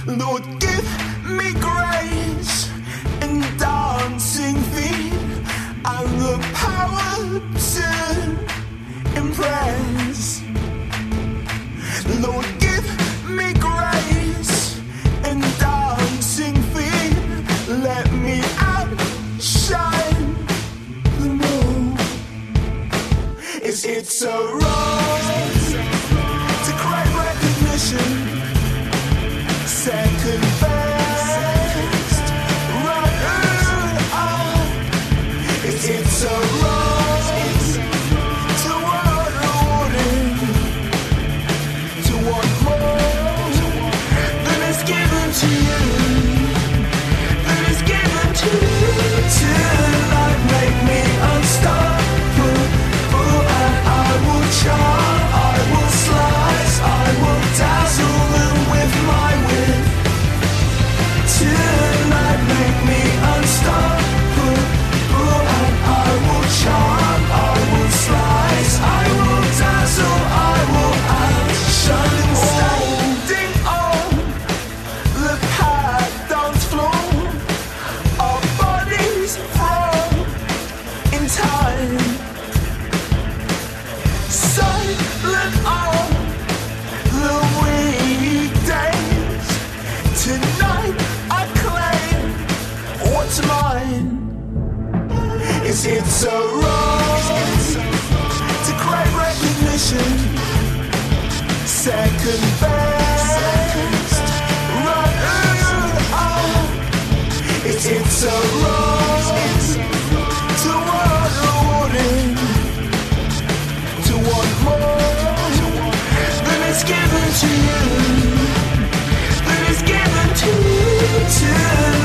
Lord, give me grace and dancing feet and the power to impress. Lord, give me grace and dancing feet. Let me outshine them all. It's a wrong to crave recognition. Second best, right? It's a wrong to want rewarding, to want more than is given to you, than is given to you. Tonight make me unstoppable, and I will charm, I will slice, I will dazzle them with my wit. Tonight make me unstoppable, and I will charm, I will slice, I will dazzle, I will outshine them all. Standing on the path dance floor, our bodies thrown in time. Silent on the weekdays. Tonight I claim what's mine. It's a wrong to crave recognition. Second best, right? It's a wrong to want rewarding, to want more than is given to you, than is given to you.